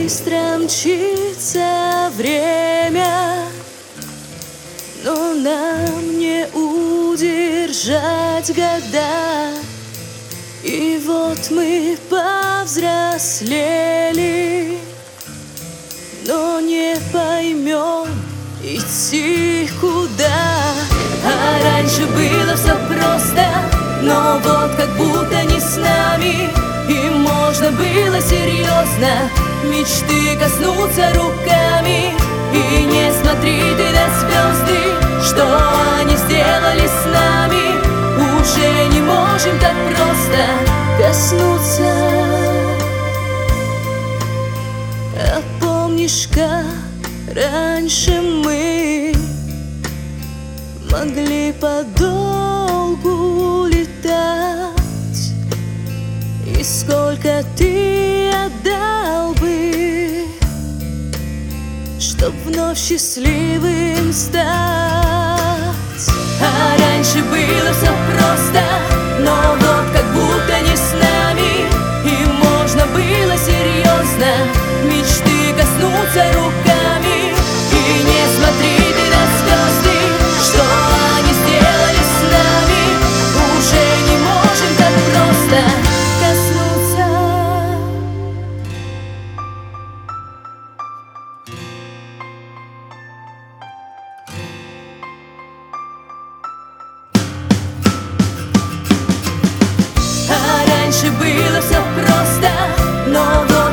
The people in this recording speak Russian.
быстро мчится время, но нам не удержать года. И вот мы повзрослели, но не поймем идти куда. А раньше было все просто, но вот как будто не с нами. И можно было серьезно мечты коснуться руками. И не смотри ты на звезды, что они сделали с нами. Уже не можем так просто коснуться. А помнишь, как раньше мы могли подолгу летать? И сколько ты отдал бы, чтоб вновь счастливым стать? А раньше было все просто, но вот как будто не с нами. И можно было серьезно мечты коснуться руками. И не смотри ты на звезды, что они сделали с нами. Уже не можем так просто коснуться. А раньше было все просто, но вот